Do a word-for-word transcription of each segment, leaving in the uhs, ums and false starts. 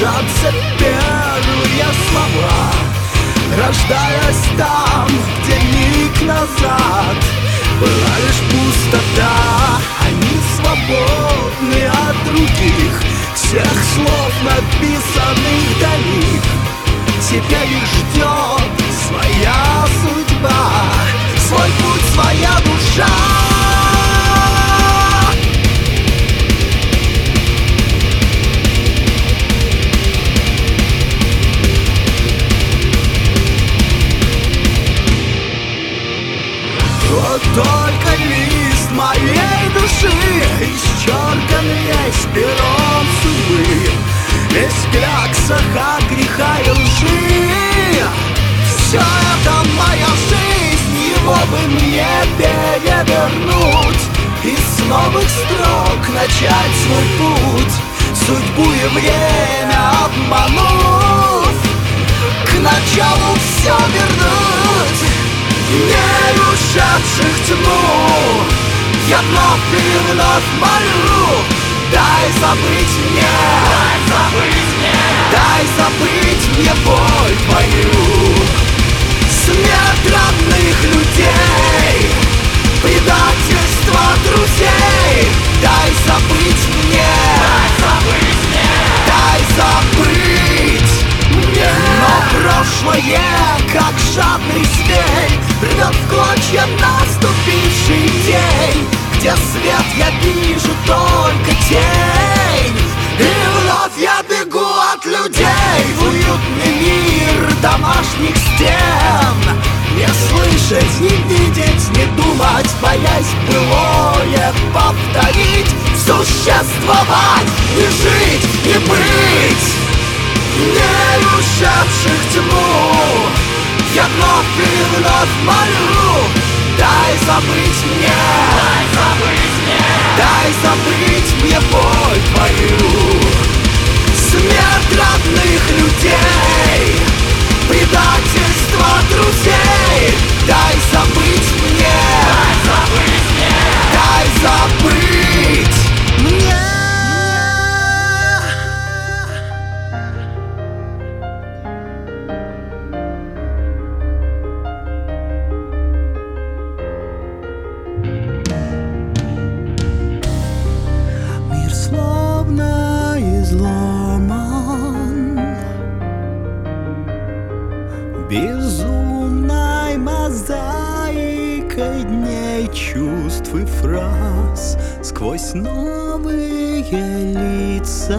кружатся первые слова, рождаясь там, где миг назад была лишь пустота. Они свободны от других, всех слов, написанных до них. Тебя их ждет своя судьба, свой путь, своя душа. Вот только лист моей души исчеркан весь пером судьбы, весь в кляксах от греха и лжи. Все это моя жизнь, его бы мне перевернуть и с новых строк начать свой путь, судьбу и время обманув, к началу все вернуть. Не ушедших тьму я вновь и вновь молю: дай забыть мне, дай забыть мне, дай забыть мне боль твою. Смерть родных людей, предательство друзей, дай забыть мне, дай забыть мне, дай забыть мне. Но прошлое, как жадный зверь, рвет в клочья наступивший день, где свет я вижу только тень. И вновь я бегу от людей в уютный мир домашних стен. Не слышать, не видеть, не думать, боясь былое повторить. Существовать, не жить, не быть. Не ушедших тьму я вновь и вновь молю: дай забыть мне, дай забыть мне, дай забыть мне боль твою. Смерть родных людей, предательство друзей, дай забыть мне, дай забыть мне, дай забыть мне. Словно изломан безумной мозаикой дней, чувств и фраз. Сквозь новые лица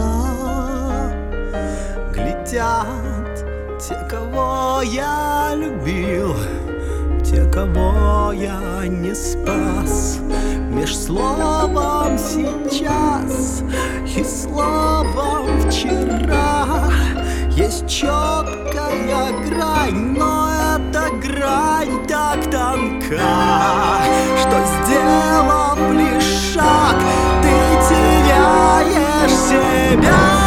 глядят те, кого я любил, те, кого я не спас. Меж словом сейчас и словом вчера есть четкая грань, но эта грань так тонка, что, сделав лишь шаг, ты теряешь себя.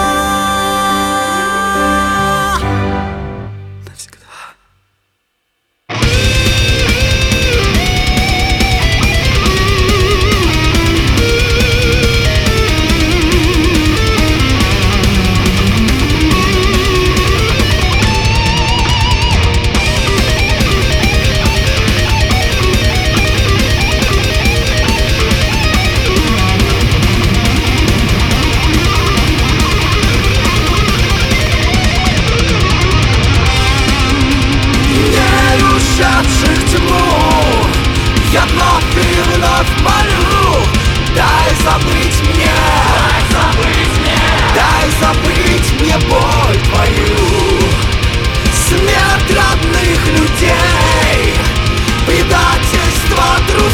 Я вновь и вновь молю: дай забыть мне, дай забыть мне, дай забыть мне боль твою. Смерть родных людей, предательство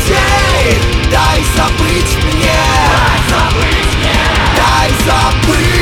друзей, дай забыть мне, дай забыть мне, дай забыть.